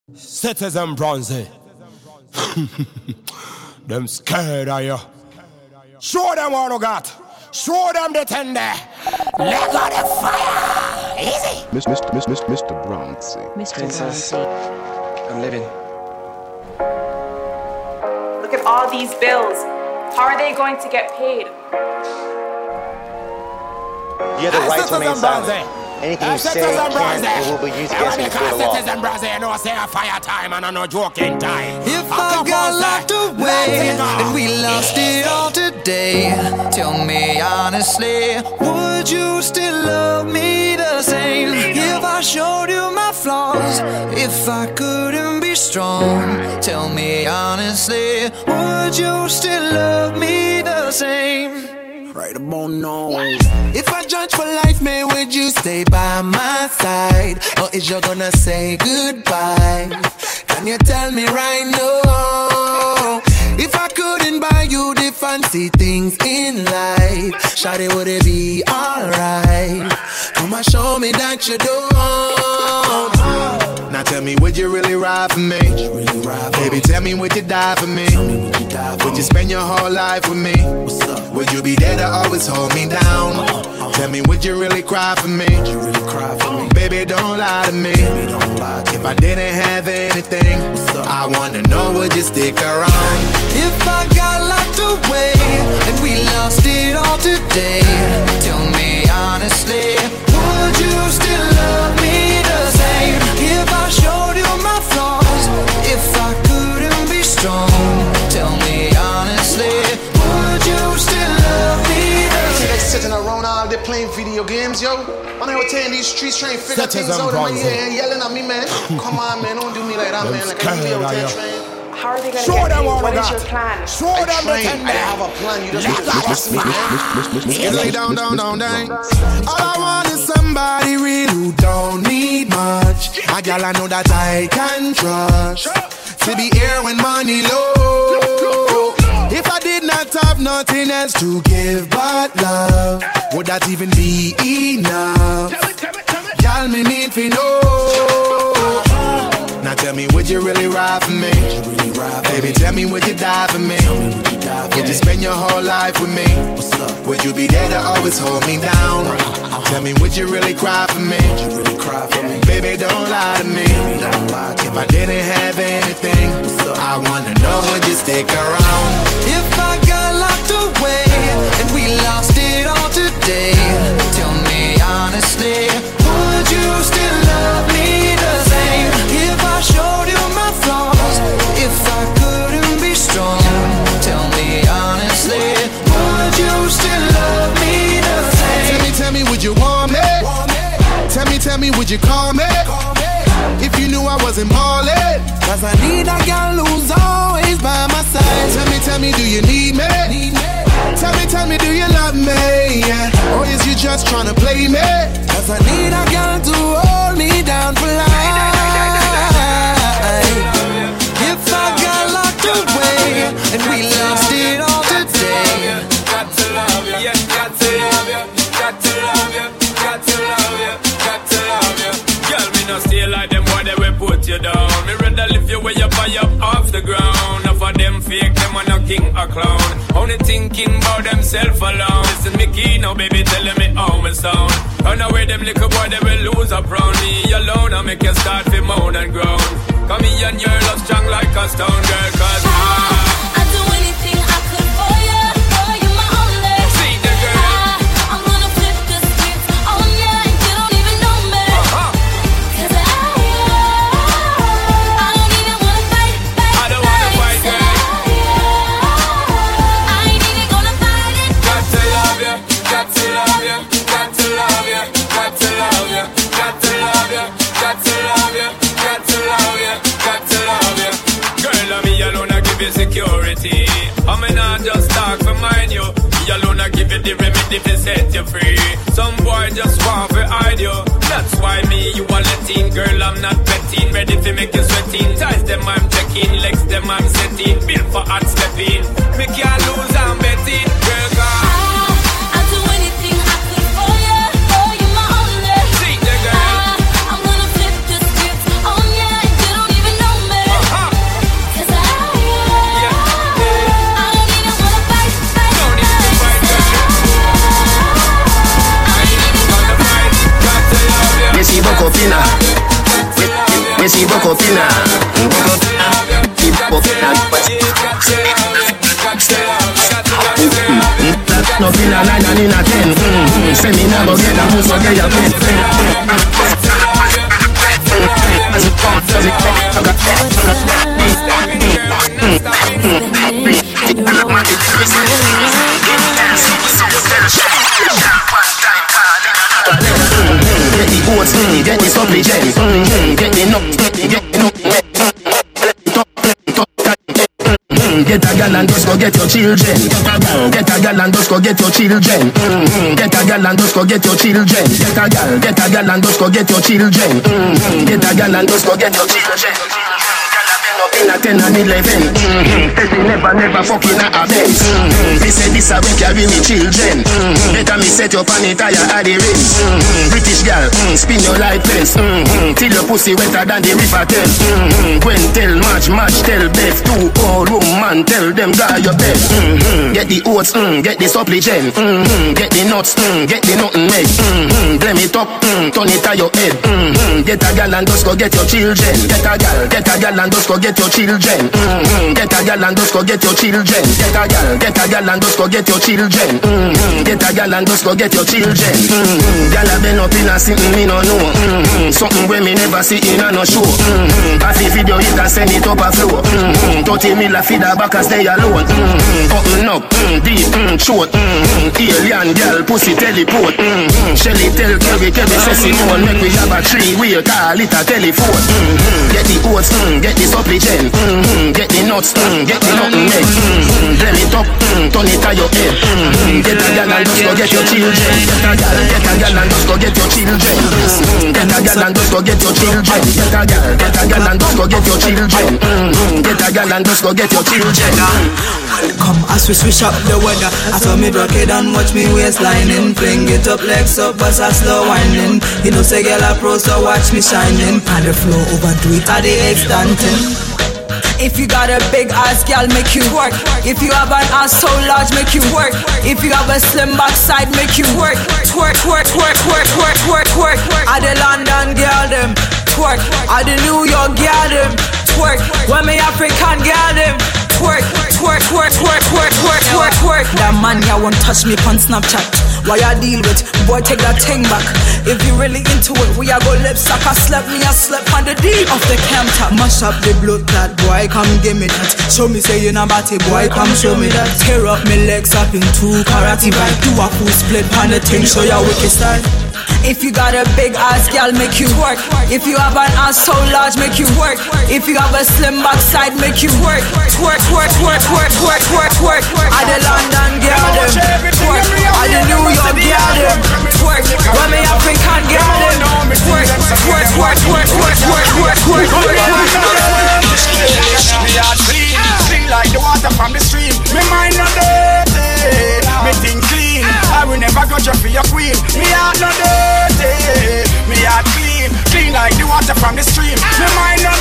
Citizen Bronzy. Them scared of you. Show them what you got. Show them the tender. Let go the fire. Easy. Mr. Bronzy. Mr. Princess, Bronzy. I'm living. Look at all these bills. How are they going to get paid? You have the right to remain silent. Anything you say can or will be used against you before the law. Citizen Bronzy, you know, say a fire time and I know joking time. If I got locked away and we lost it all today, tell me honestly, would you still love me the same? If I showed you my flaws, if I couldn't be strong, tell me honestly, would you still love me the same? Right about now. If I judge for life, man, would you stay by my side? Or is you gonna say goodbye? Can you tell me right now? If I couldn't buy you the fancy things in life, shawty, would it be alright? Come and show me that you don't. Now tell me, would you really ride for me? Baby, tell me, would you die for me? Would you spend your whole life with me? Would you be there to always hold me down? Tell me, would you really cry for me? Baby, don't lie to me. If I didn't have anything, I wanna know, would you stick around? If I got locked away and we lost it all today, tell me honestly, would you still love me the same? If I showed you my flaws, if I couldn't be strong, tell me honestly, would you still love me the See, same? they sitting around all day playing video games, yo. When I was in these streets trying to figure things out in my ear and yelling at me, man. Come on, man, don't do me like that, man. Like I really out there trying. How are they going to get paid? What is your plan? Show them the tender. I have a plan, you just need to trust me, man. Lay down. All I want is somebody real who don't need much. A girl I know that I can trust. To be here when money low. If I did not have nothing else to give but love, would that even be enough? Y'all me need to know. Now tell me, would you really ride for me? Baby, tell me, would you die for me? Would you spend your whole life with me? Would you be there to always hold me down? Tell me, would you really cry for me? Baby, don't lie to me. If I didn't have anything, I wanna know, would you stick around? If I got locked away and we lost it all today, tell me honestly, would you still love me the same? If I showed you my flaws, if I couldn't be strong, tell me honestly, would you still love me the same? Tell me, would you want me? Tell me, would you call me? If you knew I wasn't ballin', cause I need a girl who's always by my side. Tell me, do you need me? Tell me, do you love me? Yeah. Or is you just tryna play me? Cause I need a girl to hold me down for life. If I got locked away and we lost it all today, got to love you, yeah, got to love you, got to love you, got to love you, got to love you. Girl, me no stay like them boy, they will put you down. Me rather lift you way up high up off the ground. Enough of them fake, them are no king or clown. Only thinking about themself alone. Listen me key now, baby, telling me how me sound. Run away them little boy, they will lose up round me alone. I make you start to moan and groan. Come here and your love strong like a stone girl, cause I'd do anything I could for you. You're my only. See the girl. I'm gonna flip the script on you and you don't even know me. Cause I don't even wanna fight. I don't wanna fight, girl. I ain't even gonna fight it. Got to love you, got to love you, got to love you, got to love you, got to love you, got to love you, got to love you, got to love you. Girl, I'm Bokopina. Yes, she Bokopina. No pina 9 and in a 10. Say me never get a moose or get a pen. As it comes, does it come? Get the oats, get the supply gel, get the nuts, get the nuts. Get a gal and just go get your children. Get a gal and just go get your children. Get a gal and just go get your children. Get a gal and just go get your children. Get a gal and just go get your children. In a 10 and 11. They never fucking a Benz. They say this a when carry me children. Better me set up on it higher at the rims. British girl, spin your light fence. Till your pussy wetter than the river Thames. Gwen tell match tell Beth. Two old woman tell them guy your bed. Get the oats, get the supply gel. Get the nuts, get the nothing meg. Blame it up, turn it to your head. Get a gal and just go get your children. Get a gal and just go get your children. Get a gal and just go get your children. Get a gal and just go get your children. Get a gal and just go get your children. Gal a been up in a something me no know. Something where me never see in a no show. As the video you can send it up a flow. 30 mil a feed her back and stay alone. Open up, deep, short. Alien gal pussy teleport. Shelly tell Kevin say Simone make we have a 3-wheel car it a telephone. Get the oats, get the supply gel. Get the nuts, get the nothing meg. Blame it up, turn it to your head. Get a gal and just go get your children. Get a gal and just go get your children. Get a gal and just go get your children. Get a gal and just go get your children. Get a gal and just go get your children. Come as we switch up the weather. I saw me rock it and watch me waistlining. Fling it up, legs up, but I slow winding. You know say girl a pro, so watch me shining. On the floor, overdo it at the extension. If you got a big ass, girl, make you work. If you have an ass so large, make you work. If you have a slim backside, make you work. Twerk, twerk, twerk, twerk, twerk, twerk, twerk. I the London girl them twerk. I the New York girl them twerk. When me African girl them twerk, twerk, twerk, twerk, twerk, twerk, twerk, twerk. That man ya won't touch me on Snapchat. Why I deal with? Boy, take that thing back. If you really into it, we a go lip suck. I slept me, I slept on the D off the camp top. Mash up the blood clot, boy, come give me that. Show me say you not batty, boy, come show me that. Tear up me legs up in 2 karate bite. Do a full split on the thing, show ya wicked style. If you got a big ass, girl, make you work. If you have an ass so large, make you work. If you have a slim backside, make you work. Twerk, twerk, twerk, twerk, twerk, twerk, twerk. I the London girl them twerk. I the New York girl them twerk. When me African girl them twerk, twerk, twerk, twerk, twerk, twerk, twerk, twerk. Me heart clean like the water from the stream. Me mind not dirty, me think clean. I will never go just for your queen. Me heart not dirty, me heart clean like the water from the stream. Me mind not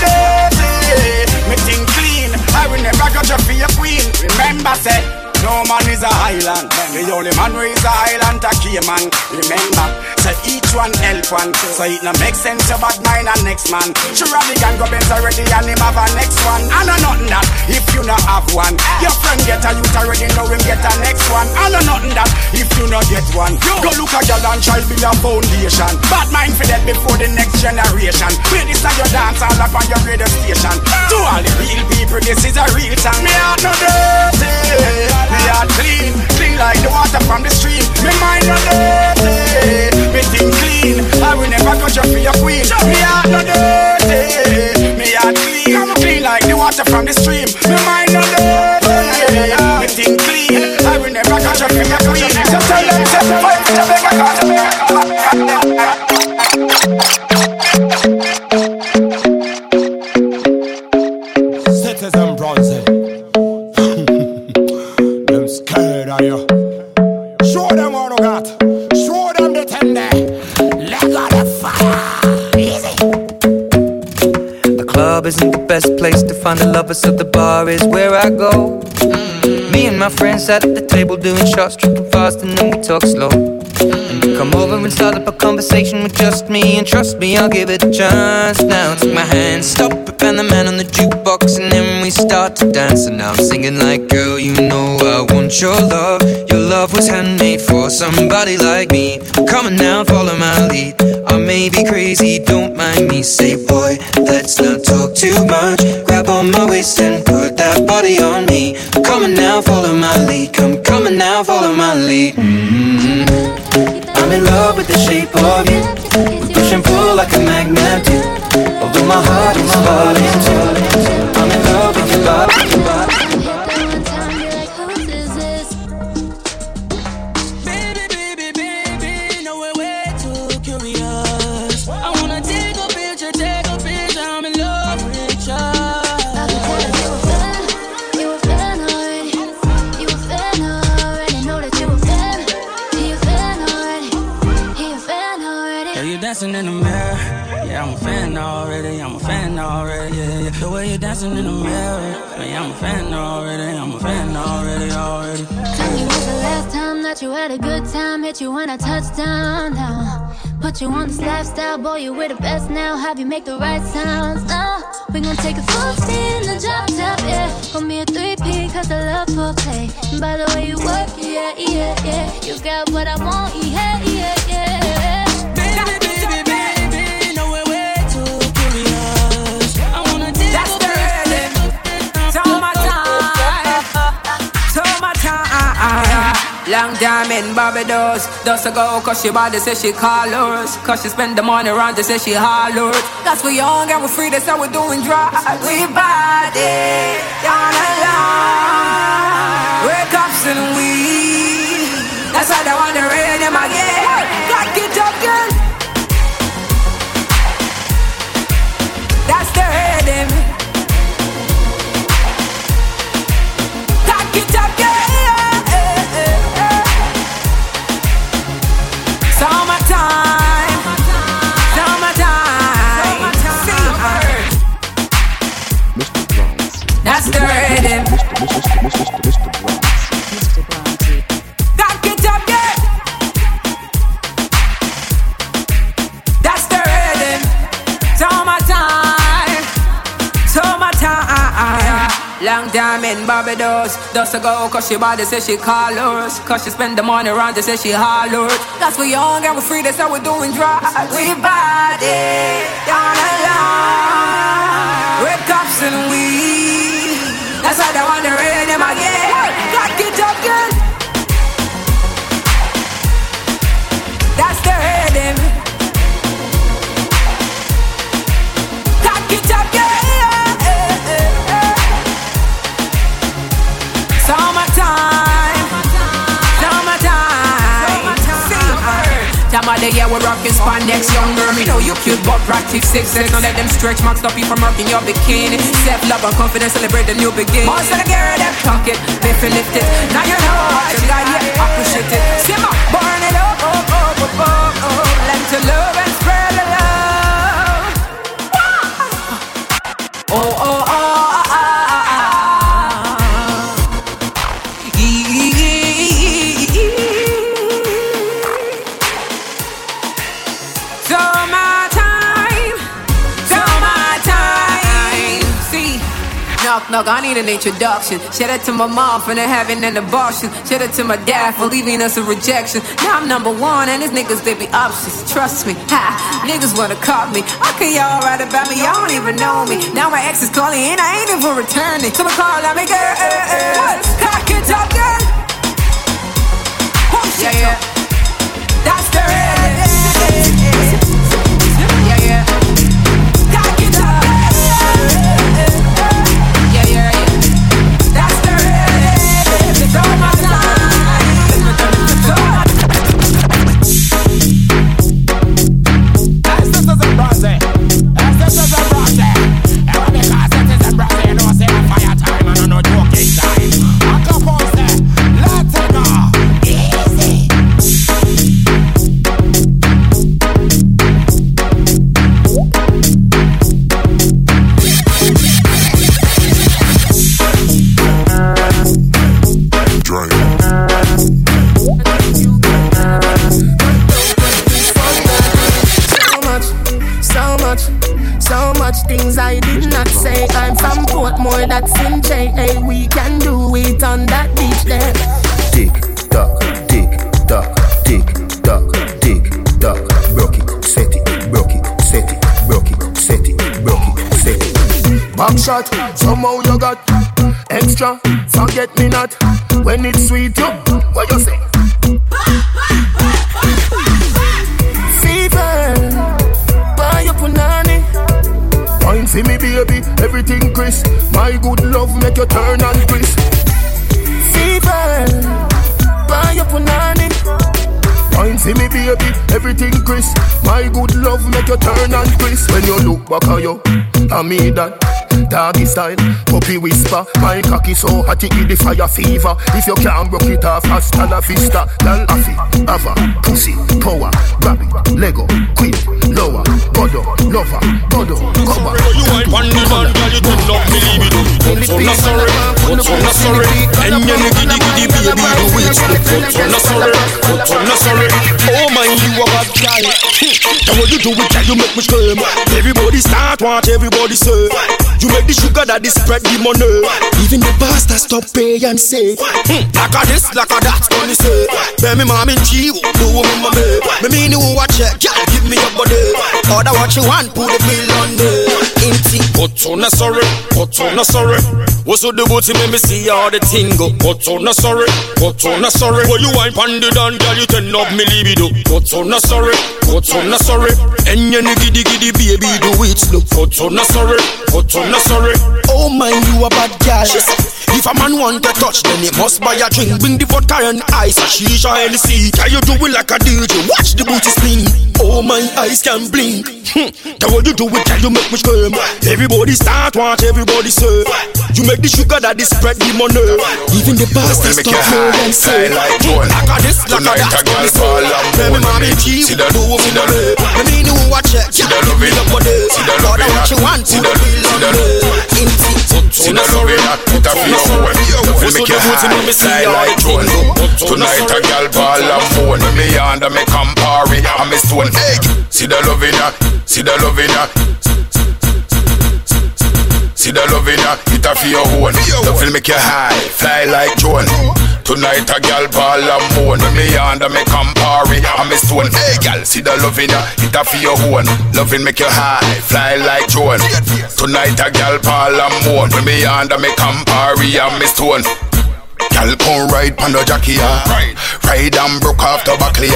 dirty, me think clean. I will never go just for your queen. Remember, say no man is a island. The only man who is a island a Cayman. Remember, say each one help one. So it no make sense to bad mind and next man. Sure the gang go Benz already and him have a next one. I know nothing that if you not have one. Your friend get a youth already know him get a next one. I know nothing that if you not get one. Go look at your and try build a foundation. Bad mind for that before the next generation. Play this at your dance all up on your radio station. To all the real people this is a real song. Me heart no dirty. Me heart clean like the water from the stream. Me mind no dirty, me think clean. I will never go just for your queen. Me heart no dirty, me heart clean like the water from the stream. Me mind no dirty, me think clean. I will never go just for your queen. So tell them, say, fight to make a call, to make a call. Citizen Bronze. Show them what you got. Show them the tender. Let go the fire. Easy. The club isn't the best place to find the lovers, so the bar is where I go. Me and my friends sat at the table doing shots, tripping fast, and then we talk slow. And Come over and start up a conversation with just me, and trust me, I'll give it a chance. Now take my hand, stop it, and the man on the jukebox, and then we start to dance. And now I'm singing like, girl, you know I want your love. Your love was handmade for somebody like me. Come on now, follow my lead. I may be crazy, don't mind me. Say, boy, let's not talk too much. Grab on my waist and put that body on me. Come on now, follow my lead. Come on now, follow my lead. I'm in love with the shape of you. Push and pull like a magnet do. Although my heart is falling too. I'm in love with your body. Dancing in the mirror, yeah, I'm a fan already, I'm a fan already, yeah, yeah. The way you're dancing in the mirror, yeah, I'm a fan already, I'm a fan already. Tell me when's the last time that you had a good time, hit you when I touched down, put you on this lifestyle, boy, you we're the best now, have you make the right sounds, we gon' take a full speed in the drop top, yeah, gon' be a 3P, cause I love foreplay, and by the way you work, yeah, you got what I want, yeah. Long time in Barbados, does ago, cause she body say she colors. Cause she spend the money around to say she hollered. That's we young and we're free, that's how we're doing drugs. We body, down alone. We're cops and we, that's how they want to raid them again. Got it up, girl. That's the rhythm. Got it up, girl. That's the rhythm. Mr. Bronzy. Cock it up, yeah. That's the rhythm. Summertime. Long time in Barbados, does ago, cause she body say she colors. Cause she spend the money around to say she hollered. That's we young and we're free, that's how we're doing drugs. We body, down alone. We're cops and we, that's how they want to raid them again. Cock it up, girl. That's the rhythm. Cock it up, girl. Time of the year we're rockin' spandex, young girl. Me know you cute but practice 6 sex. Don't let them stretch marks stop you from rocking your bikini. Self-love and confidence, celebrate the new beginning. Most of the girl them talk it, lift it, lift it. Now you know what you got, yeah, appreciate it. Simmer, burn it up, let to love and spread the love. Knock, I need an introduction. Shout out to my mom for not having an abortion. Shout out to my dad for leaving us a rejection. Now I'm number one and these niggas, they be options. Trust me, niggas wanna cop me. Okay, y'all write about me, y'all don't even know me. Now my ex is calling and I ain't even returning. So I call out me, girl, cock it up, girl. Oh, shit, yeah. That's the rhythm. Yeah. Cock it up. Easy. So much things I did not say. I'm from Portmore, that's in J.A. We can do it on that beach there. Tick tock, tick tock, tick tock, tick tock. Broke it, set it, broke it, set it, broke it, set it, broke it, set it. Back shot, somehow you got extra. Forget me not when it's sweet. You, what you say? Fever, buy your punani. Wine for me, baby, everything crisp. My good love make you turn and crisp. Fever, buy your punani. Wine for me, baby, everything crisp. My good love make you turn and crisp. When you look back at you, I mean that. Doggy style, puppy whisper. My cocky so hot it give the fire fever. If you can't broke it off, hasta la vista. Girl, affy, ava, pussy, power, grab it, Lego, queen, lower, godo, lover, godo, cover. You ain't one the man, girl, you don't love me, leave it. What's on the sorry, what's on the sorry? And you giddy giddy baby, the witch. What's on the sorry, what's on the sorry? Oh my, you a bad guy. Now what you do with that, you make me scream. Everybody start watch, everybody say. You make the sugar daddy spread the money. Even the pastor stop pay and say like a this, like a that, money say. Baby mom in G, do what me mommy. Me mean you watch it, girl, give me your body. Order what you want, put the bill on there. Empty. What's on the sorry, what's on the sorry? What's on the booty, make me see all the thing go. What's on the sorry, what's on the sorry? When you ain't panded on, girl, you turn up me libido. What's on the sorry, what's on the sorry? And you giddy giddy baby, do it slow. What's on the sorry, what's on the sorry? Oh my, you a bad girl. If a man want to touch, then he must buy a drink. Bring the vodka and ice, a shisha and see. Can you do it like a DJ? Watch the booty spin. Oh my, eyes can blink. That what you do it, can you make me scream? Everybody start watch, everybody say. You make the sugar daddy spread the money. Even the bastard stop and say like a this, like a that. Baby mommy G, do what me money. Me mean you watch it, yeah, give me your body. Order what you want, put the bill on me. See the love in that, put a feel on. Will make you high, fly like drone. Tonight a gal ball and phone. When me under me Campari and me stone. See the love in that, see the love in that. See the love in ya, it a for your own. Love will make you high, fly like drone. Tonight a gal ball and moan. When me under me Campari and me stone. Hey gal, see the love in ya, it a for your own. Love will make you high, fly like drone. Tonight a gal ball and moan. When me under me Campari and me stone. Gal come ride pan the jockey ride and broke off the buckle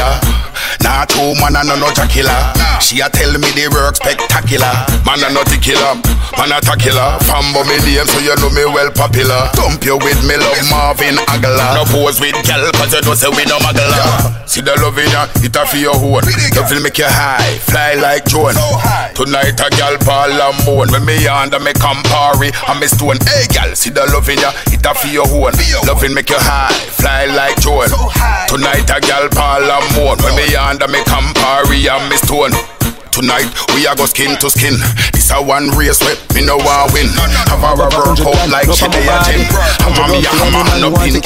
Nah two man and no jockey She a tell me the work spectacular. Man a no killer, man a tackler. Fambo me name so you know me well popular. Thump you with me love Marvin Agala. No pose with gal cause you know say we no magala. See the love in ya, it a for your own. Love will make you high, fly like drone. Tonight a gal ball and moan. When me under me Campari and me stone. Hey gal, see the love in ya, it a for your own. Love will make you high, fly like drone. Tonight a gal ball and moan. When me under me Campari and me stone. Tonight we a go skin to skin. This a one race where me no want win. Have a work out like Chidi a gym. Hammer me a hammer and no pin.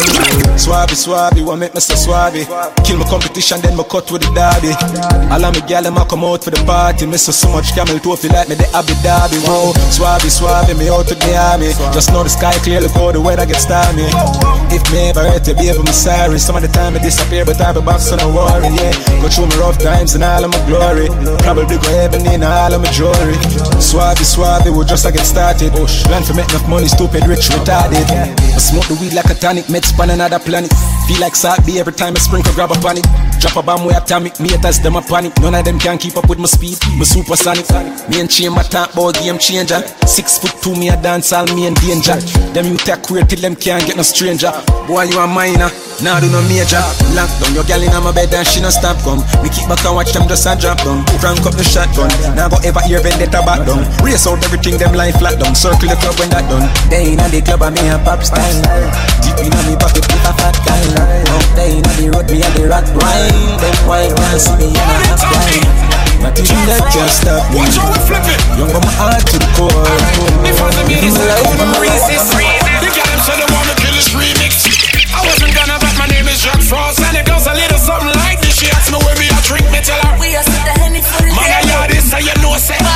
Swabby, swabby, what make me so swabby? Kill my competition, then me cut with the derby. All of me gal them a come out for the party. Me so much camel toe feel like me the Abu Dhabi. Whoa, swabby, swabby, me out to the army. Just know the sky clear, look how the weather gets stormy. If me ever hurt you, baby, I'm sorry. Some of the time I disappear, but I be back, so no worry, yeah. Go through my rough times and all of my glory. Probably go heaven in all of my jewelry. Swabby, swabby, we just a get started. Plan to make enough money, stupid, rich, retarded. I smoke the weed like a tonic, met span another planet. Feel like Saturday every time I sprinkle, grab a panic. Drop a bomb way atomic, me haters them a panic. None of them can keep up with my speed, my supersonic. Me and Chamber talk about game changer. 6'2", me a dance all me and danger. Them you take weird till them can't get no stranger. Boy you a minor, now do no major. Lock down your gal in my bed and she no stop come. Me kick back and watch them just a drop down. Crank up the shotgun, now go ever hear vendetta back down. Race out everything them line flat down. Circle the club when that done. They inna the club and me a pop style. Deep inna me pocket with a fat guy. Out there inna the road me a the rat wine. Them white can't see me in a half wine. Nothing that can stop me. Young from my heart to the core. This life I'm racist. The guys said they wanna kill this remix. I wasn't gonna, but my name is Jack Frost. And it goes a little something like this. She asked me where me a drink, me tell her we are sit the Henny full. Man, I hear this, so you know say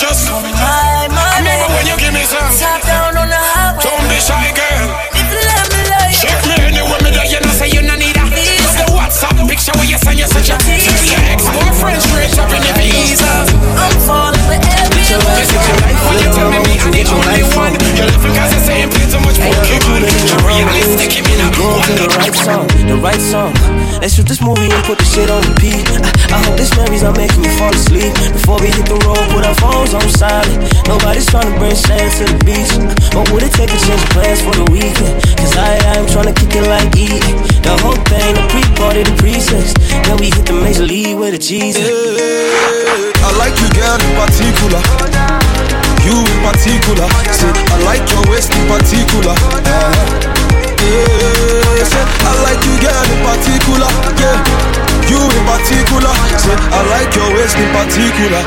just come high, money. Remember when you give me some. Top down on the highway. Don't be shy, girl. If you let me love you. Check me anywhere me there, you know say you no need a. Just the WhatsApp picture where you send you such a. Send your ex-boyfriend straight up in the visa. I'm falling for every This is your life when you tell me I'm the only one. You left because you're saying play too much Pokemon. You're realistic, give me that. Go to the right song, the right song. Let's shoot this movie and put the shit on repeat. I hope this memories are making me fall asleep. Before we hit the road, put our phones on silent. Nobody's trying to bring sand to the beach. But would it take a change of plans for the weekend? Cause I am trying to kick it like eating. The whole thing, the pre-party, the pre-sex. Then we hit the major league with the cheese. I like you, girl, in particular. You in particular. Say, I like your waist in particular. I like you, girl, in particular. Yeah, you in particular. Say, I like your waist in particular.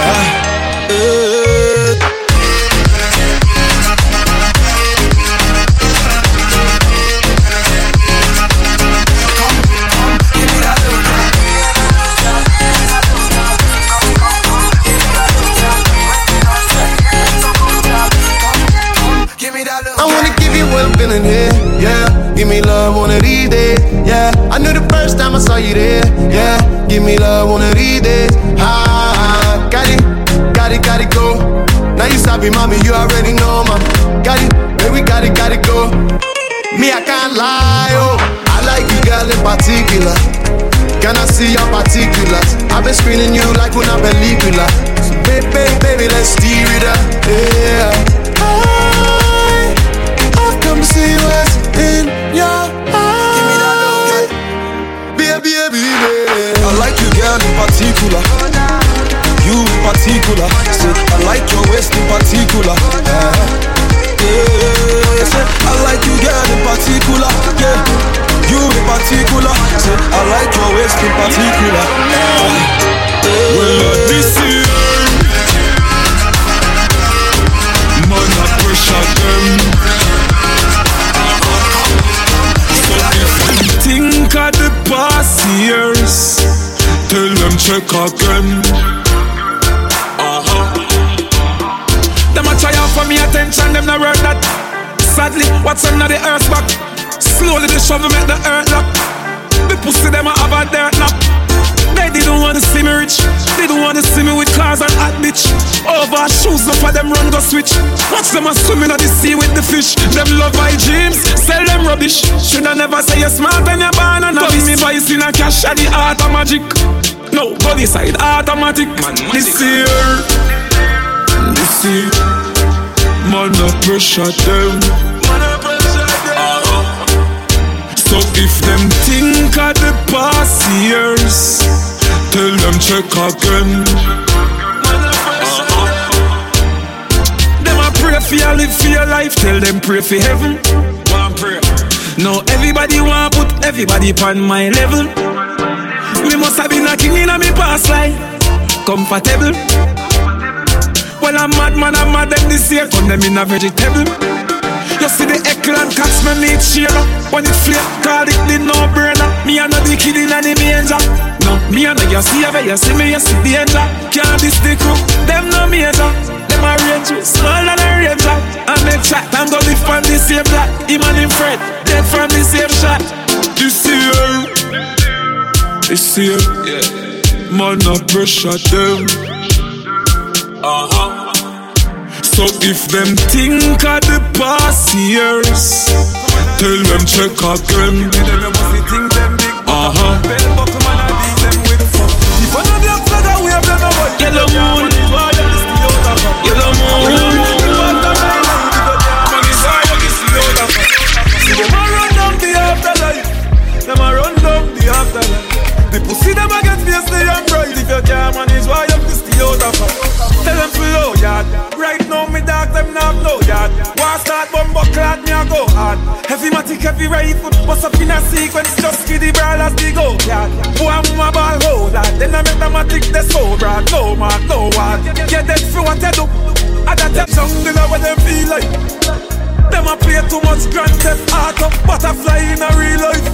I wanna give you what I'm feeling here, yeah. Give me love one of these days, yeah. I knew the first time I saw you there, yeah. Give me love one of these days, got it, go. Now you sabi, mommy, you already know, man. Got it, baby, got it, go. Me, I can't lie, oh. I like you, girl, in particular. Can I see your particulars? I've been screening you like una película. So baby, let's steer it up, yeah. I've come to see what's in your eyes. Baby. I like you, girl, in particular. You in particular. Say, I like your waist in particular. I like you, girl, in particular. Yeah, you in particular. Say, I like your waist in particular. Well, this year, man, I pressure them. So if you think of the past years, tell them check again. Them a try out for me attention, them not work that. Sadly, what's under the earth back? Slowly the shovel make the earth lock. The pussy them a have a dirt knock. They didn't want to see me rich. They don't want to see me with cars and hot bitch. Over shoes up for them run go switch. Watch them a swimming on the sea with the fish. Them love my dreams, sell them rubbish. Should I never say you're smart and you're born and novice. Me voice in a cash at the art of magic. No, body side automatic. This year, man, no pressure them. So if them think of the past years, tell them check again. Them a pray for you, live for your life. Tell them pray for heaven. One prayer. Now everybody want put everybody upon my level. Me must have been a king in a me past life. Comfortable. Well, I'm mad, man, I'm mad them this year. Turn them in a vegetable. You see the Eckland cats, me meet Sheila. When it flip, call it the no-brainer. Me and not the kid in the manger. No, me and you see ever, you see me, you see danger. Can't this the crew, them no major. Them a range, small and a ranger. I make chat and go live from the same block. Him and him friend, dead from the same shot. This year, man, no pressure them. So if them think of the past years, tell them check again. Yellow moon, yellow moon. Them a run down the afterlife. Them a run down the afterlife. The pussy them a get fiercely and bright. If you can't manage, why you have to stay out of it? Tell them flow, yard. Right now, me dog, them not blow, yard. War start, bumbo clad, me a go hard. Heavy matic, heavy rifle, bust up in a sequence, just give the brawlers the go, yard. Boy, I'm a ball holder, then I make the matic, they so broad. No man, no one. Get dead for what you do. I got that jungle where they feel like. Them a play too much Grand Theft Auto, butterfly in a real life.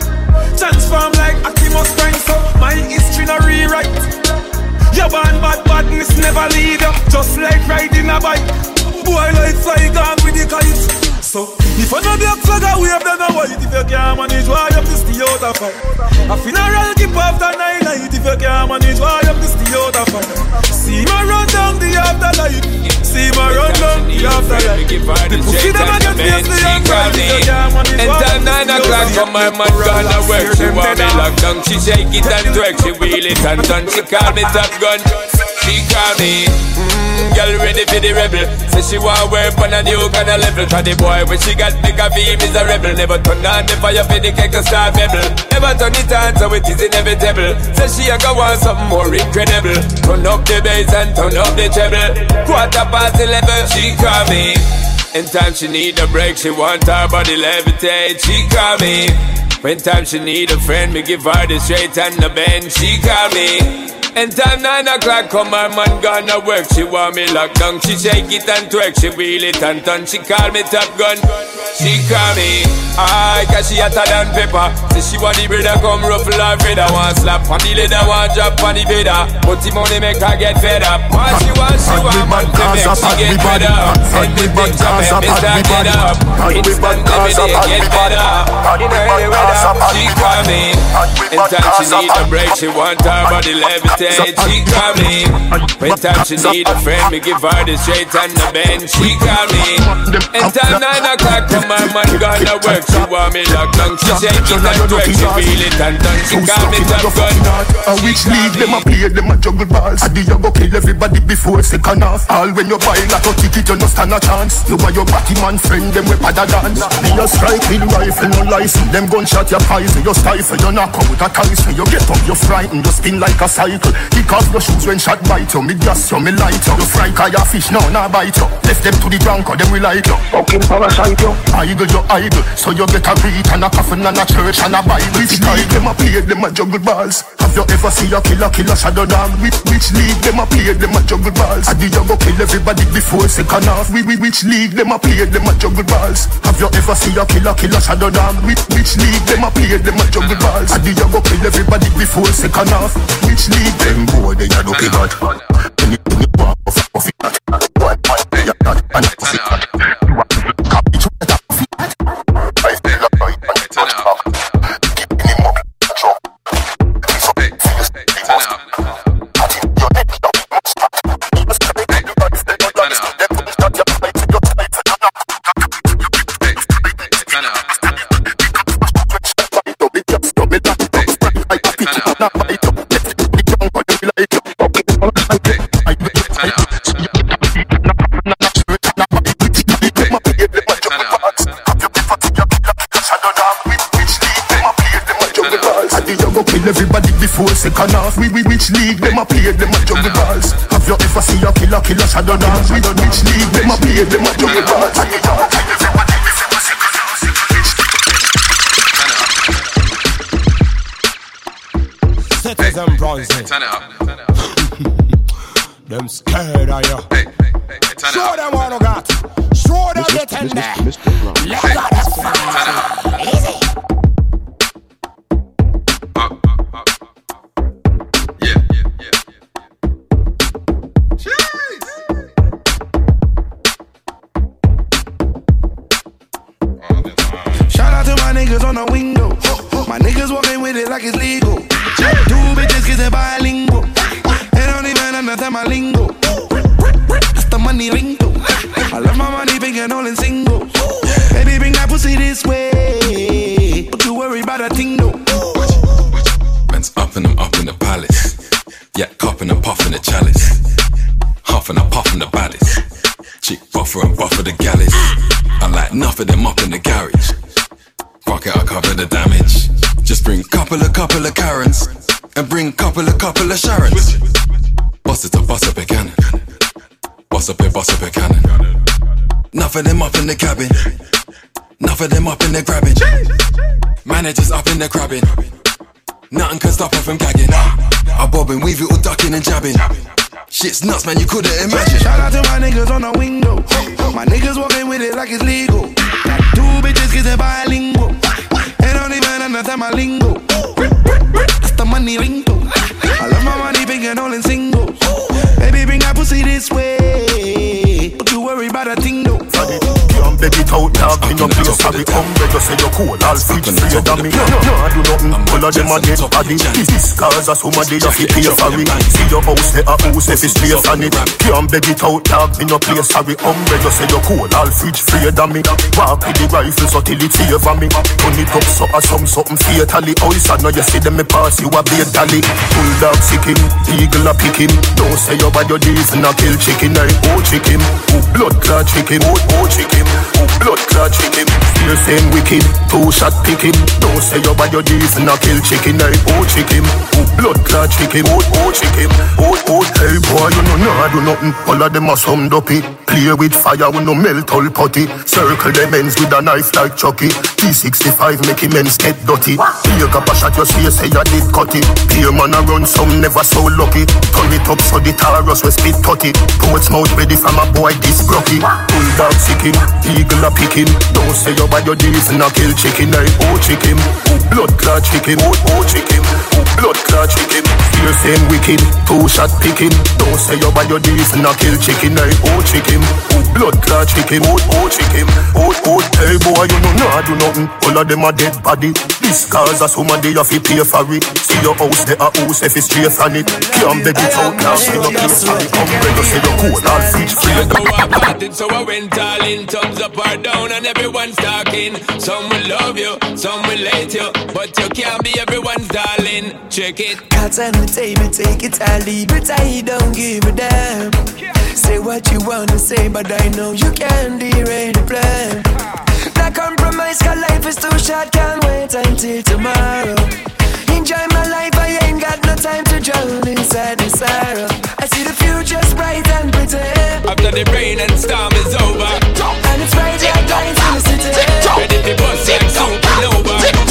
Transform like Optimus Prime, so my history no rewrite. You born bad. badness never leave you. Just like riding a bike. Boy like fly gone with the kite. So, if you know the flag a wave, then a white. If you can't manage, why you have to stay out of fight? A funeral keep after 9 night. If you can't manage, why you have to stay out of fight? See me run down the afterlife. See me run down the afterlife. The pussy them a get fiercely young. If you can't manage, and time 9 o'clock from my man gonna work. She want me locked down, she shake it and twerk. She wheel it and turn, she call me Top Gun. She call me, girl ready for the rebel. Say she want work on a new kind of level. Cause the boy when she got big of him is a rebel. Never turn on the fire for the cake to start rebel. Never turn it on so it is inevitable. Say she a go want something more incredible. Turn up the bass and turn up the treble. 11:15, she call me. In time she need a break, she want her body levitate. She call me. When time she need a friend, me give her the straight and the bend. She call me. And time 9 o'clock come her man gonna work. She want me locked down, she shake it and twerk. She wheel it and turn, she call me Top Gun. She call me, cause she hotter than pepper. Say she want the brother come ruffle her feather. Want slap on the leather, want drop on the better. But the money make her get fed up. What she want man to make she get fed up. Send the things up and me start get up. Instant every day get better. In her weather, she call me. In time she need a break, she want her body levitate. She call me. When time she need a friend, me give her the straight and the bend. She call me. In time 9 o'clock come my man gonna work. She want me locked down, she shake it and twerk. She feel it and done, she call me Top Gun. Which league them a play, them a juggle balls. I do you go kill everybody before second half. All when you buy like a ticket, you no stand a chance. You and your batty man friend, them with pada dance. Be a strike with rifle, no license. Them gunshot your poison, you stifle, you knock out a Tyson. You get up, you frightened, you spin like a cycle. Kick off your shoes when shot bite you. Me gas you, me light you. You fry kaya fish, no, nah bite you. Left them to the drunk, or them we like you. Fucking parasite you. Idle, you idle. So you get a beat and a coffin and a church and a Bible. Which league them a play, them a juggle balls. Have you ever seen a killer shadow dog? Which league them a play, them a juggle balls. I do you go kill everybody before second half? Which league them a play, them a juggle balls. Have you ever seen a killer shadow dog? Which league them a play, them a juggle balls. I do you go kill everybody before second half? Which league them boy they a looking at? When you walk off it, one they are not and off it. Copy to that off it. I feel like I and touch back. Keep him up, drop. He's up, feels the most. At him, your neck down, must stop. Must carry the life, they don't understand. They put that your life in your life. Everybody before second half. Which league them a play, them a juggle balls. Have you ever seen a killer shadow dance? Which league them a play, them a juggle balls. Setters and bronze. Them scared of you. Show them what you got. Show them get in there. Let go the fire. Easy. Shout out to my niggas on the window. My niggas walking with it like it's legal. Two bitches kiss it bilingual. They don't even understand my lingo. That's the money lingo. I love my money big and all in singles. Baby, bring that pussy this way. Don't you worry about a thing though. Man's up and I'm up in the palace. Yeah, cupping and puffing the chalice. Huffing and puffing the baddest. Chick buffer and buffer the galleys. I like enough of them up in the garage. Fuck it, I'll cover the damage. Just bring couple of Karens. And bring couple of Sharons. Bust it up a cannon. Bust up a cannon. Enough of them up in the cabin. Enough of them up in the grabbing. Managers up in the crabbing. Nothing can stop her from gagging. I bob and weave it all ducking and jabbing. Shit's nuts, man, you couldn't imagine. Shout out to my niggas on the window. My niggas walking with it like it's legal. Two bitches kiss it bilingual. They don't even understand my lingo. That's the money lingo. I love my money big and all in singles. Baby, bring that pussy this way. Don't you worry about a thing, no. Can't beg it out, dog. Me no play sorry. Umbre just say you're cool. I'll fridge free than me. No, I do nothing. All of them are dead body. This cause of somebody you fi pay for it. See your house, they a house if it's straight on it. Can't beg it out, dog. Me no play sorry. Umbre just say you're cool. I'll fridge free than me. Walk with the rifle so till it favor me. Turn it up so I something fatally. Oh, it's now you see them me pass you a beer dolly. Bulldog sick him, eagle a pick him. Don't say you bad your days and a kill chicken. Oh chicken, oh blood clot chicken. Oh chicken, oh blood clot chicken. Fear saying wicked, 2 shot pick him. Don't say you bad your days and a kill chicken. Oh chicken, oh blood clot chicken. Oh chicken, oh hey boy you know I do nothing. All of them are some dopey. Play with fire we no melt all putty. Circle them ends with a knife like Chucky. T65 make him ends get dirty. Take up a shot your face say you did cut it. Peer man a run some never so lucky. Turn it up so the Taurus we spit 30. Portsmouth ready from a boy this brocky. Bulldog sick him, eagle a pick him. Don't say you bad your days and a kill chicken. Oh chicken, oh blood clot chicken. Oh chicken, oh blood clot chicken. Fear saying wicked, 2 shot pick him. Don't say you bad your days and a kill chicken. Oh chicken, oh blood clot chicken. Oh chicken, oh hey boy you know I do nothing. All of them are dead body. This cause of somebody you fi pay for it. See your house they a house if it's straight on it. Can't beg it out now. See your place for it. Come ready say you're cool. I'll fridge free. So I went all in, thumbs up or down, and everyone's talking. Some will love you, some will hate you, but you can't be everyone's darling. Check it. Cause on the table, take it, I leave it, I don't give a damn. Say what you wanna say, but I know you can't derail the plan. Not compromise, cause life is too short, can't wait until tomorrow. Enjoy my life, I ain't got no time to drown inside the sorrow. I see the future's bright and pretty. After the rain and storm is over, and it's bright like lights in the city. ready to bust like supernova.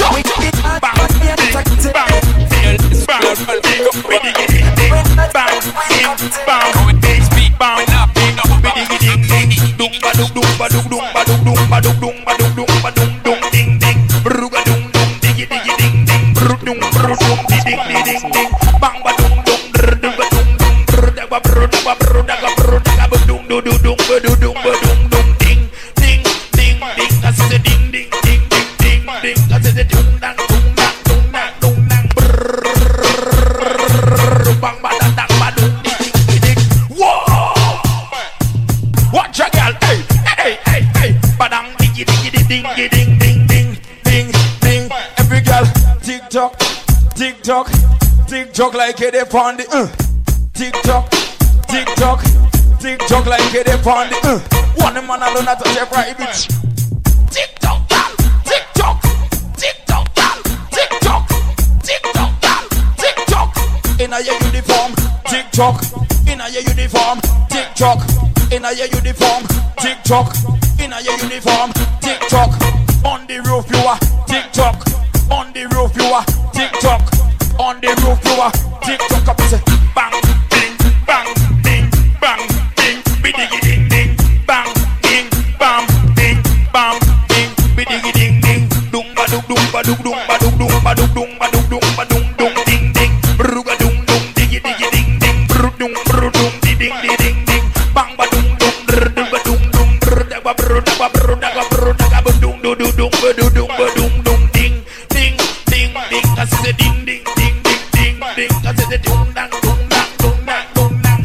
Tick-tock like it upon the Tick-tock, tick-tock, tick-tock like it upon the One man alone at a private. Tick-tock, tick-tock, tick-tock, tick-tock, tick-tock, tick-tock. In a your uniform, tick-tock. In a your uniform, tick-tock. In a your uniform, tick-tock. In a your uniform, tick-tock. On the roof you are, tick-tock. On the roof you are, tick-tock. On the roof you are, tick-tock up and say bang, ding, bang, ding, bang, ding, bidigi ding, ding, bang, ding, bam, ding, bam, ding, bidigi ding, ding, dung ba dung dung ba dung dung ba dung dung ba dung dung ba dung dung ba dung dung ding ding, bruga dung dung digi digi ding ding, bru dung di ding di ding ding, bang ba dung dung ba dung dung da ba bru da ba bru da ba bru da ba dung du du dung ba du dung ba dung dung ding ding ding ding, I say ding ding. Ding, I said the dung dang, dung dang, dung dang, dung dang,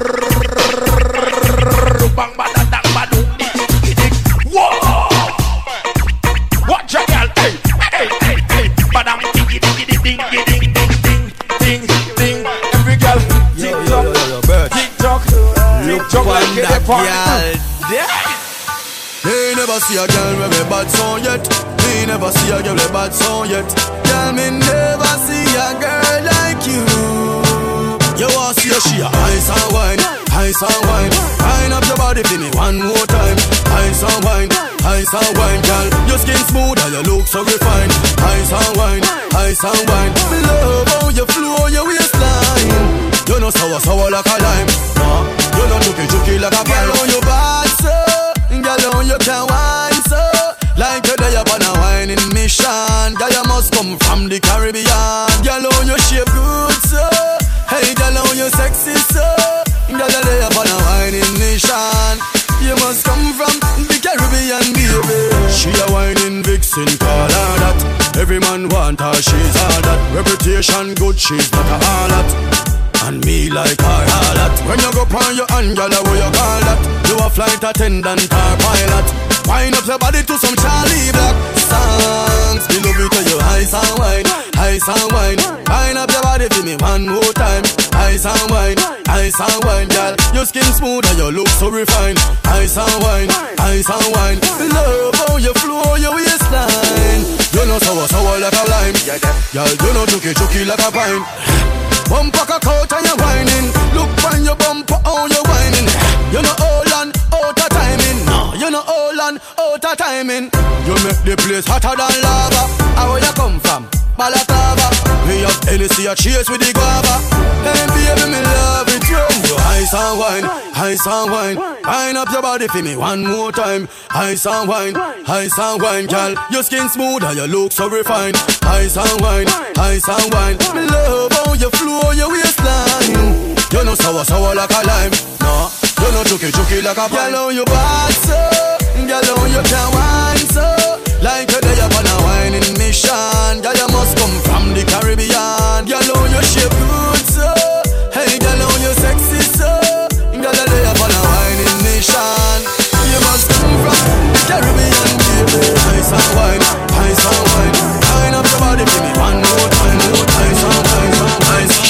bang ba da dang ba dung ding ding. Whoa! Watch a girl, hey, hey, hey, hey, ba dang ding ding ding ding ding ding ding ding. Every girl, tick-tock, tick-tock like it upon. Me never see a girl with a bad song yet. Me never see a girl with a bad song yet. Girl, me never see a girl like you. You want to see a she a ice and wine, ice and wine. Wind up your body for me one more time. Ice and wine, girl. Your skin smooth and your look so refined. Ice and wine, ice and wine. Me love how you flow your waistline. You know sour like a lime. You know juky like a pine. Girl, on your bad so. Girl, on you can wine so. Like you're there on a whining mission. Girl, you must come from the Caribbean. Girl, on your shape good so. Hey, girl, on you sexy so. Girl, must come from the Caribbean, baby. She a whining vixen, call her that. Every man want her, she's all that. Reputation good, she's not a harlot. And me like her harlot. When you go on your hand, girl, what you call that? You a flight attendant or pilot. Wind up your body to some Charlie Black songs. Me love you to your ice and wine, ice and wine. Wind up your body for me one more time. Ice and wine, girl. Your skin smooth and your look so refined. Ice and wine, love how you flow your waistline. You know sour like a lime. Girl, you know chucky like a pine. Bumper cock out and you're whining. Look on your bumper, how you whining. You know all and out of timing. No, you know all and out of timing. You make the place hotter than lava. How where you come from? Balaclava. We have Hennessy a chase with the guava. Hey baby, me love it when you ice and wine. Wind up your body for me one more time. Ice and wine, girl. Your skin smooth and your look so refined. Ice and wine. Me love how you flow your waistline. You know sour like a lime. No, you know chucky like a pine. Girl, how you bad so? Girl, how you can wine so? Like you're there on a whining mission. Girl, you must come from the Caribbean. Girl, how you shape good so? Hey, girl, how you sexy so? Girl, you're there on a whining mission. You must come from the Caribbean, baby. Ice and wine. Wind up your body, give me one more time. Ice and wine.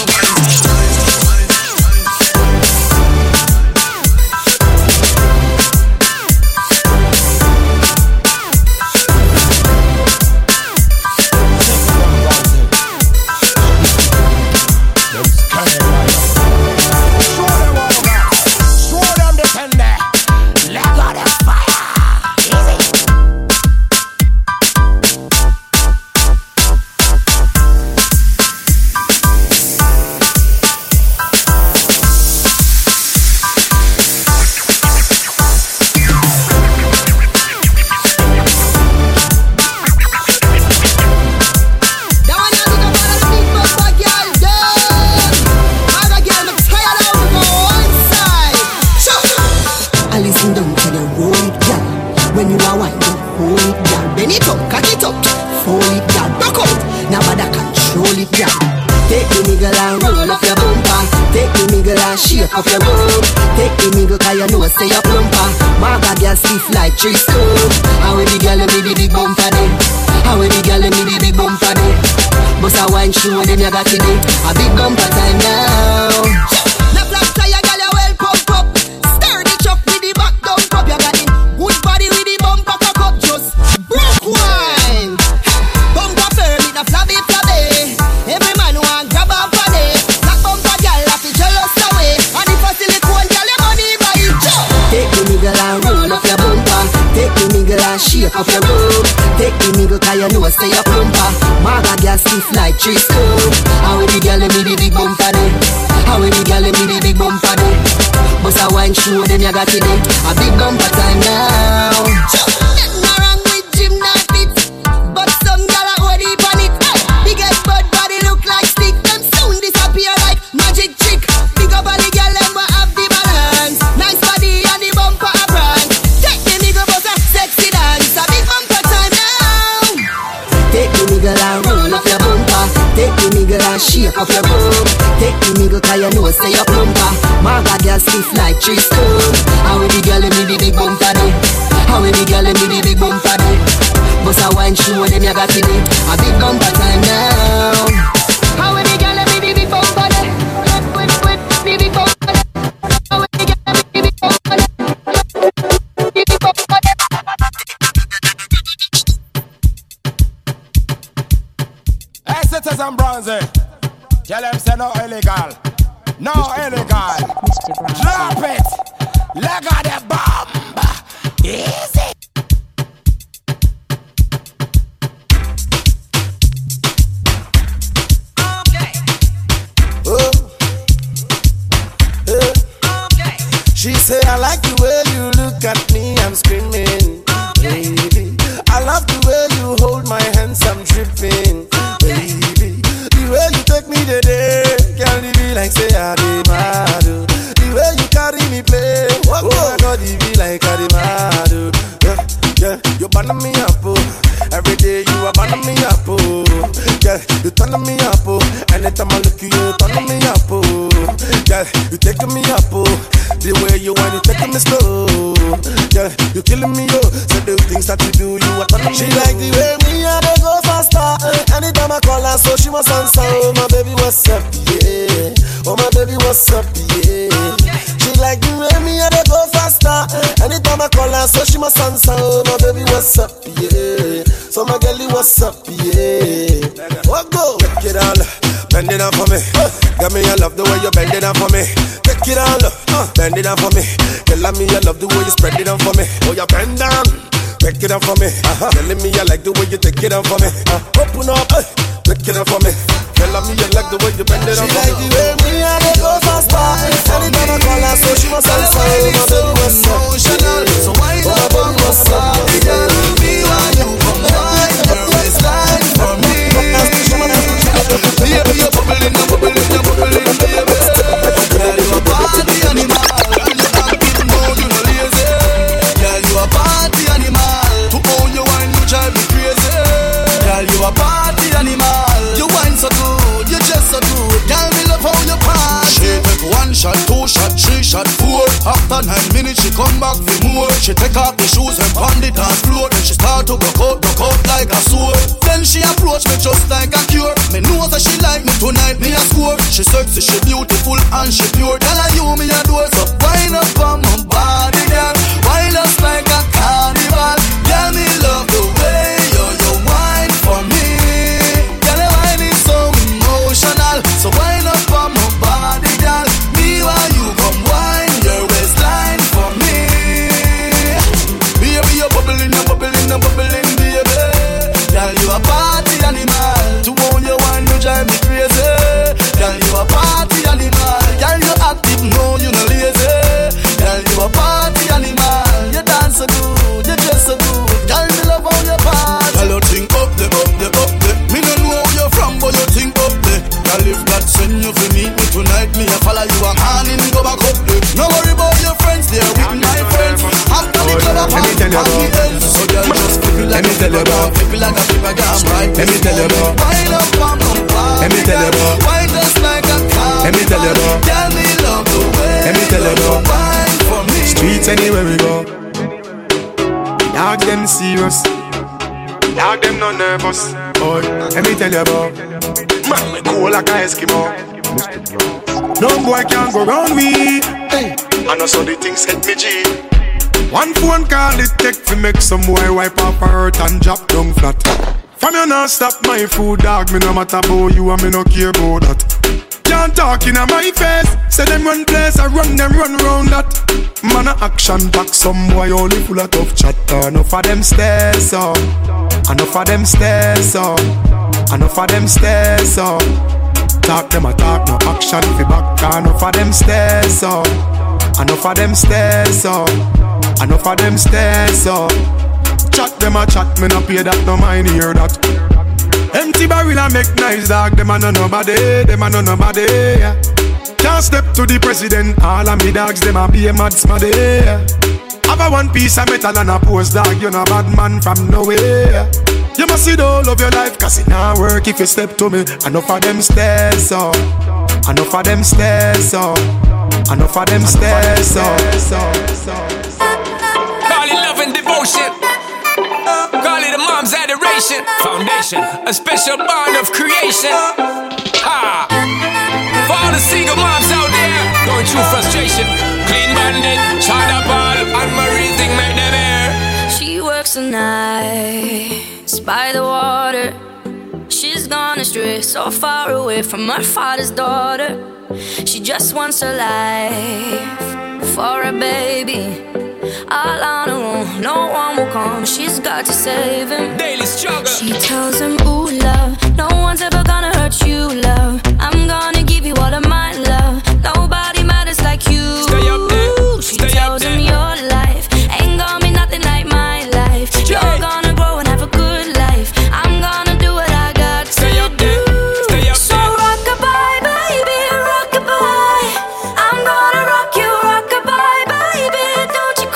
Of your room, take the nigga 'cause you know say you're plumper. Marga girl stiff like tree stone. How we the girl me the big bumper day? How we the girl me the big bumper day? Bust a wine show them you got today. A big bumper time now. The black tire girl you well pump up. Stir the truck with the back dump up. You got it good body with the bumper cock up. Just broke wine. Bumper permit the flabby. Every man want grab up on it. Black bumper girl have to jealous away. And if I see the cold girl you money buy it. Take the nigga and roll up your bumper. Take the nigga and shake up your room. Take the nigga 'cause you know say you're plumper. Marga girl stiff like tree stone. How we the girl me the big bumper day? How we the girl me the big bumper day? Bust a wine show them you got today. A big bumper time now. Nothing wrong with gymnastics, but some girl are hold deep on it. Big head bud body look like stick. Them soon disappear like magic trick. Big up on the girl them will have the balance. Nice body and the bumper a brand. Take the nigga bust a sexy dance. A big bumper time now. Take the nigga and roll up your bumper. Take the nigga and shake up your bum. Take the nigga 'cause you know say you're plumper. Marga girl stiff like tree stone. How we the girl me the big bumper day? How we the girl me the big bumper day? Bust a wine show them you got today. A big bumper time now. How we the girl me the big bumper day? The big bumper day. How we the girl me the big bumper day? The big bumper day. Hey, Citizen Bronzy, tell them say no illegal. No illegal. Drop it. Leg of the bomb. Easy. She say I like the way you look at me, I'm screaming, baby. I love the way you hold my hands, I'm tripping, baby. The way you take me today, can't leave me like say I be mad. The way you carry me play, oh my God, body be like Adimado. Yeah, you burn me up, oh. Every day you are burning me up, oh. Yeah, you turn me up, oh. Anytime I look at you turn me up, oh. Yeah, you taking me up, oh. The way you want, you taking me slow. Yeah, you killing me, oh. So the things that you do, you are turning me. She like the way me and I go faster. Anytime I call her, so she must answer. Oh my baby, what's up, yeah. Oh my baby, what's up, yeah. She like the way me and I go faster. Anytime I call her, so she must answer. Oh my baby, what's up, yeah. So my girlie, what's up, yeah. What go? Take it all, bend it down for me. Got me, I love the way you bend it down for me. Take it all, bend it down for me. Tell me I love the way you spread it down for me. Oh, you bend down, take it down for me. Telling me I like the way you take it down for me. Open up, take it down for me. Tell me you like the way you bend it down for me. She like the way me and I go faster. Anytime I call her, so she must answer. Oh, my baby, what's up? So why not on my side? Tell me why you come by your waistline for me. Baby, you're bubbling, you're bubbling, you're bubbling, baby. Girl, you a party animal. When you acting, no, you no lazy. Girl, you a party animal. To own your wine, you drive me crazy. Girl, you a party animal. You wine so good, you just so good. Girl, me love how you party. She take 1 shot, 2 shot, 3 shot, 4. After 9 minutes, she come back for more. She take off the shoes and pound it on floor. Then she start to broke out like a sword. Then she approach me just like a cure. Me know that she like me tonight, me a score. She sexy, she beautiful and she pure. Tell her you me a door, so wind up on my body, girl. Wind us like a carnival. Girl, me love the way you wine for me. Girl, your wine is so emotional. So wind up on my body, girl. Me while you come wine your waistline for me. Baby, you're bubbling, you're bubbling, you're bubbling, baby. Girl, you a party animal. To own your wine, you drive me crazy. Girl, you a party animal. Girl, you active, no, you no lazy. Girl, you a party animal. You dance so good, you dress so good. Girl, me love how you party. Girl, you think up the. Me no know where you're from, but you think up the. Girl, if God send you to meet me tonight, me a follow you a man and go back up the. No worry about your friends, they're with my friends. After the club, I'm on the ends. So girl, just flip it like a flip it like a paper jam, right? Let me tell you, bro. Wind up on my body. Let me tell you, bro. Wind us like a car. Let me tell you, bro. Tell me love the way. Let me tell you, bro. Wine for me. Streets anywhere we go. Dog them serious. Dog them not nervous. Boy, let me tell you, bro. Man, me cool like a Eskimo. No boy can go round me. Hey, I know so the things hit me G. 1 phone call it take to make some boy wipe up her hurt and drop down flat. From you not stop my food, dog. Me no matter about you and me no care about that. Can't talk in my face. Say them run place, I run them run round that. Man a action back, some boy only full of tough chatter. Enough of them stairs up, enough of them stairs up, enough of them stairs up. Talk them a talk, no action fi back. Enough of them stairs up, enough of them stairs up, enough of them stairs up. Chat them a chat, me no pay that, no mind hear that. Empty barrel and make nice dog, them a no nobody, them a no nobody. Yeah. Can't step to the president, all of me dogs, them a be a mad smaddy. Yeah. Have a 1 piece of metal and a post dog, you no bad man from nowhere. You must see the whole of your life, cause it not work if you step to me. Enough of them stairs up, enough of them stairs up, enough of them stairs up. Call it love and devotion. Call it a mom's adoration. Foundation, a special bond of creation. Ha! For all the single moms out there going through frustration. Clean Bandit, China Ball, and Marie thing make them air. She works the nights by the water. She's gone astray, so far away from her father's daughter. She just wants her life for a baby. All on her own, no one will come. She's got to save him. Daily struggle. She tells him, ooh, love, no one's ever gonna hurt you, love. I'm gonna give you all of my love. Nobody matters like you. Stay up there. She tells him your life ain't gonna be nothing like my life. You're gonna grow and have a good life. I'm gonna do what I got to do. So rock-a-bye, baby, rock-a-bye. I'm gonna rock you, rock-a-bye, baby. Don't you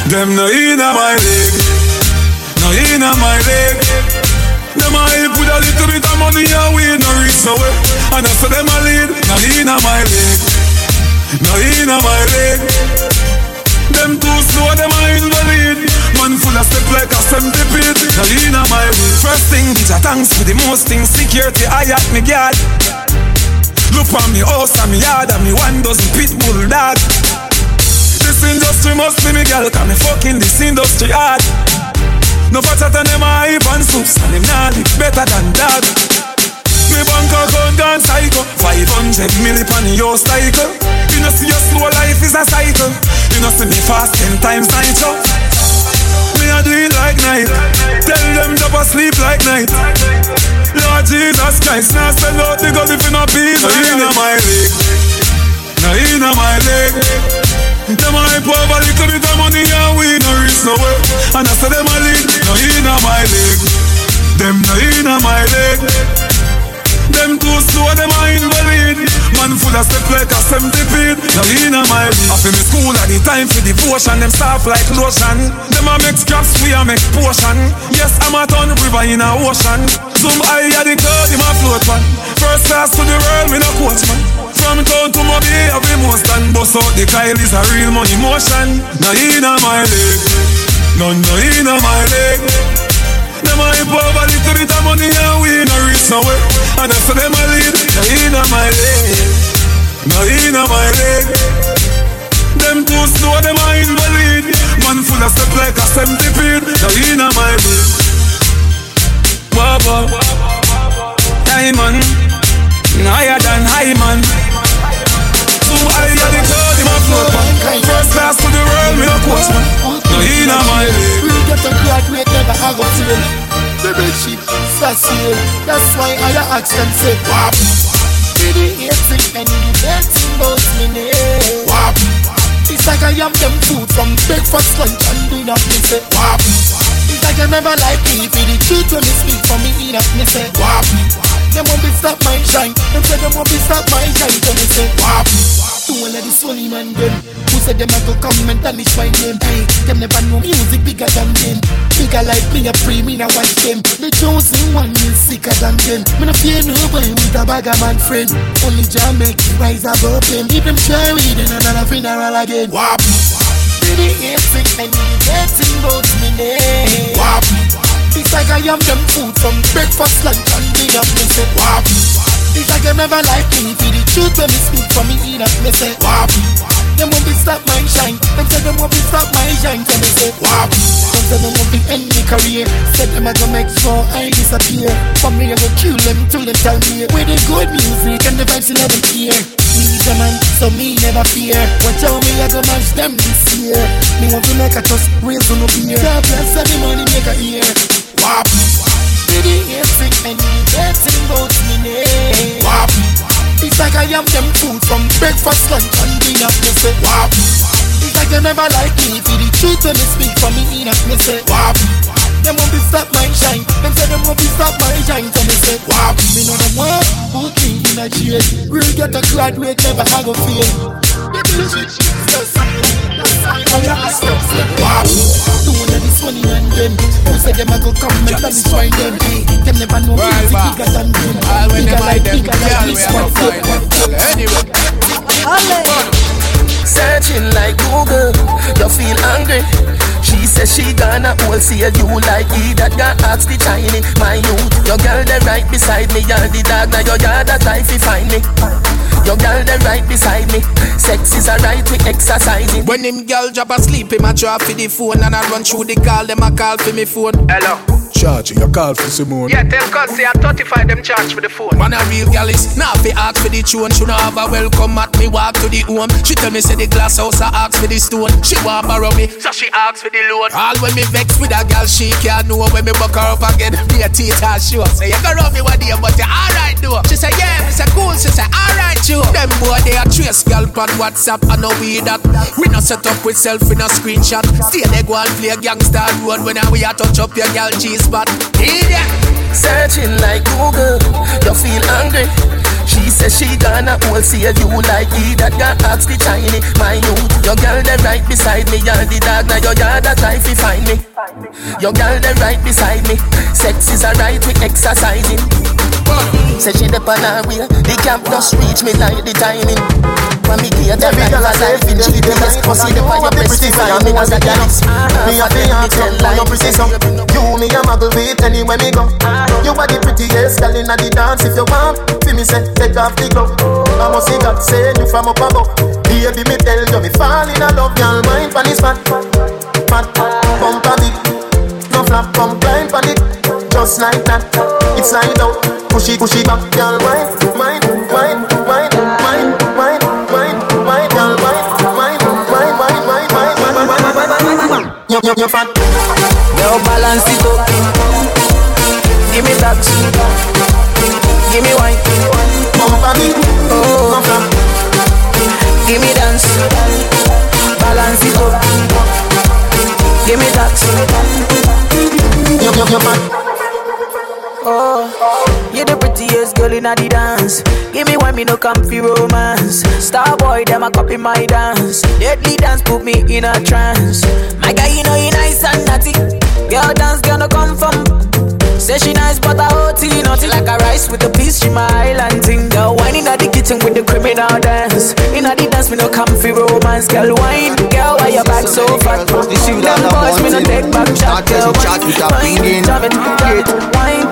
Them no inna my leg, no inna my leg. Them a help with a little bit of money and we no reach nowhere. And I saw them a lead, no inna my leg, no inna my leg. Them too slow, them a invalid. Man full of step like a centipede, no inna my way. First thing, bitch, a thanks for the most things. Security, I at me guard. Look on me house and me yard and me 1 dozen pit bull dog. This industry must be me girl, cause me fucking this industry hard. No fatter than them a hype and soups, and them nah live better than that. Me bank account gone psycho, 500 million on the house cycle. You know see your slow life is a cycle. You know see me fast 10 times nitro. Me a do it like night. Tell them to sleep like night. Lord Jesus Christ, now sell out the gun if you no peace. No inna my leg, no inna my leg. Them a hype over little bit of money and we no reach nowhere. And I say them a lead, no inna my leg. Them no inna my leg. Them too slow, them a invalid. Man full of step like a centipede, no inna my leg. I feel me school at the time for devotion. Them soft like lotion. Them a make scraps, we a make potion. Yes, I'm a ton river in a ocean. Zoom high at the cloud, him a float man. First class to the world, me no coach man. From town to my bay, every most and bust out the Kyle is a real money motion. No inna my leg, no inna my leg. Them a hype over little bit of money and we no reach nowhere. And I say them a lead, no inna my leg, no inna my leg. Them too slow, them a invalid. Man full of step like a centipede, no inna my leg. Wabba, diamond, higher than high man. I got the cloud in my float man. First class to the world, me no coach man. No inna my leg. We get a graduate, never have a tail. The red sheep, sassy. That's why I ask them say wap. Did the hating and the dancing goes me name. Wap. It's like I am them food from breakfast, lunch and dinner. Me say wap. It's like I never like me. For the truth when me speak for me in me say wap. Them won't be stop my shine. Them say them won't be stop my shine. So me say wap. To all of the Sony man them who said them a go come and tarnish my name. Hey, them never know music bigger than them. Bigger like me a free, me a watch them. The chosen one is sicker than them. Me no fear nobody with a bag of man friend. Only Jah make you rise above them. If them try with then another funeral again. Wap. Baby, hating and the dancing goes me name. Wap. It's like I am them food from breakfast, lunch and dinner. Me say wap. It's like them never like me. For the truth when me speak for me in me say wap. Them won't be stop my shine. Them say them won't be stop my shine. So me say wap. Them say them won't be end me career. Said them a go make sure I disappear. For me I go kill them till them tell me where the good music and the vibes in them here. Me the man, so me never fear. Watch how me I go match them this year. Me want to make a trust raise on up here. God bless every money make a ear. Wap. The hating and the dancing goes me name. Wap. It's like I am them food from breakfast, lunch and dinner. Me say wap. It's like they never like me. For the truth when me speak for me in me say wap. Them won't be stop my shine. Them say them won't be stop my shine. So me say wap. Me know them want who king in a jail. Real get a graduate, never have a fail. Wap. Don't let this money man them. Who say them a go come and destroy them. Them never know music bigger than them. Bigger like this one. Anyway. Searching like Google, you feel angry. She says she gonna wholesale you like he that got ask the tiny. My youth, your girl they right beside me. You're the dog, now your yard that life you find me. Your girl they right beside me. Sex is a right, we exercising. When him girl drop asleep, him a drop for the phone and I run through the call, them a call for me phone. Hello. Charging your call for Simone. Yeah, tell cuz say at 35 them charge for the phone. Man a real gal is now fi ask for the tune. She no have a welcome at me walk to the home. She tell me say the glass house a ask for the stone. She want borrow me, so she ask for the loan. All when me vex with a gal, she can't know when me buck her up again. Be a teacher sure. Say you go rub me one day, but you alright though. She say yeah, me say cool. She say alright sure. Them boy they a trace gal on WhatsApp and no we that. We no set up with self in a screenshot. Stay they go and play gangster road when we a touch up your gal G-spot. Searching like Google, you feel angry. She say she gonna wholesale you like he that got ask the tiny. My youth, your girl they right beside me. You're the dog, now your yard that try to find me. Your girl they right beside me. Sex is alright, we exercising. Say she dep on her wheel, the camp just reach me like the timing. When me get the right for life in GPS, pussy dep on your breast to find me as a gas. Me a be ask you for your pretty song. You me a muggle with anywhere me go. You are the prettiest girl inna the dance. If you want, feel me say take off the glove. I must see God say you from up above. Baby me tell you me fall in love. Girl mind pon this fat, fat, bump a bit. No flap, come blind pon it. Just like that, it's slide out. Push it back, girl. Wine, wine, wine, wine, wine, wine, wine, wine, girl. Wine, wine, wine, wine, wine, wine, wine, wine, wine, wine. You're fat. Girl, balance it up. Give me that. Give me wine. Bump a bit. Oh, give me dance. Balance it up. Give me that. You're fat. Oh, you're the prettiest girl in the dance. Give me one, me no comfy romance. Star boy, them a copy my dance. Deadly dance put me in a trance. My guy, you know you nice and naughty. Girl dance, girl no come from. Say she nice, but I OT naughty like a rice with a piece. She my island thing. Girl wine in the kitchen with the criminal dance. In the dance, me no comfy romance. Girl wine, girl why your back so fat? Them boys me no take back shot. Girl wine, jam it, get wine.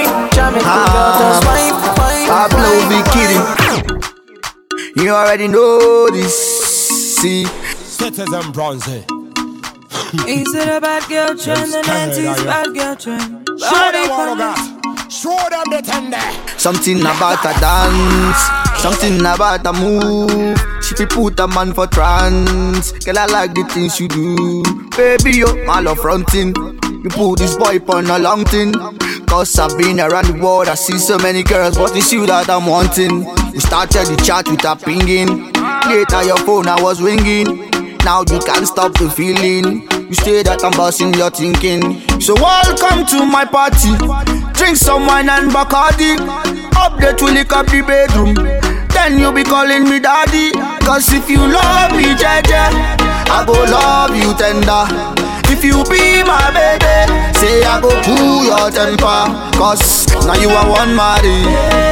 Pablo be kidding. You already know this. See, Citizen Bronzy. Is it a bad girl trend? The 90s bad girl trend. Show them what I got. Show them the tender. Something about a dance, something about a move. She fi put a man for trance. Girl, I like the things you do. Baby, yo, my love fronting. You put this boy on a long thing. Cause I've been around the world, I see so many girls, but it's you that I'm wanting. We started the chat with a pinging. Later your phone I was ringing. Now you can't stop the feeling. You say that I'm bossing your thinking. So welcome to my party. Drink some wine and Bacardi. Update will lick up the bedroom. Then you be calling me daddy. Cause if you love me, Jeje, I go love you tender. If you be my baby, say I go cool your temper. Cause now you are one marry.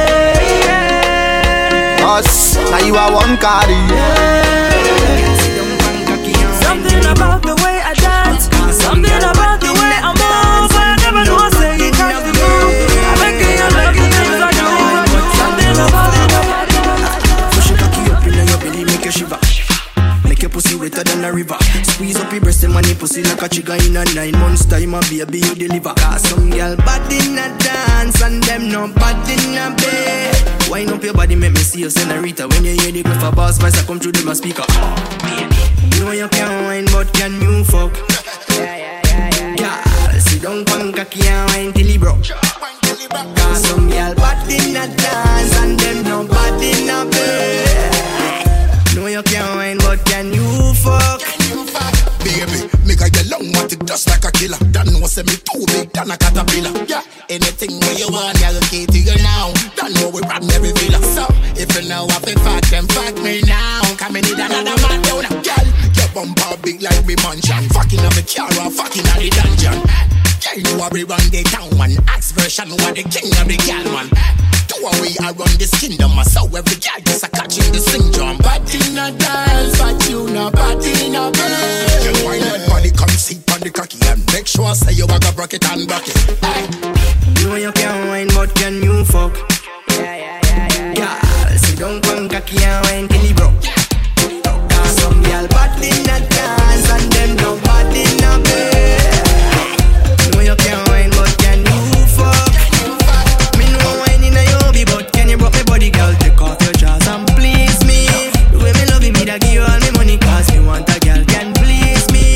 Cause now you are one carry. Something about the way I dance, something about the way I move. I never know, say you catch the groove. I'm making you love the things I do. Something about the way I dance. Push your cocky up in your belly, make you shiver. Make your pussy wetter than a river. Squeeze up your breast and money pussy like a trigger in a 9 months time. My baby you deliver. Cause some girl bad in a dance and them no bad in a bed. Wind up your body, make me see you senorita. When you hear the griff of bass voice, I come through my speaker. Baby, you know you can't wine, but can you fuck? Girl, sit down, punk cocky and wine till he broke. Cause some girl bad in a dance and them no bad in a bed. No, you can't wine, but can you fuck? Baby, make a get long, want it just like a killer. Don't know say me too big than a caterpillar. Yeah, anything where you want, I'll get to you now. Don't know we rob every villa. So, if you know I feel fat, then fuck me now. Come in, need another man down. Girl, your bumper big like me mansion. Fucking on the car or fucking on the dungeon. Girl, you are we run the town, man. Axe version, who are the king of the girl, man. Do a way I run this kingdom, so every girl just a catching the syndrome. But in a dance, but you know, but in a bed. You wine that body, come sit on the cocky and make sure say you a go broke it and broke it. Hey. You know you can't wine, but can you fuck? Girl, sit down, punk cocky and wine till he broke. Cause some girl bad in a dance and them no bad in a bed. You know you can't wine, but can you fuck? Me no wine in a yobi, but can you broke me body, girl? Take off your jaws and please me. The way me love you, me da give you all me money. Cause me want a girl can please me.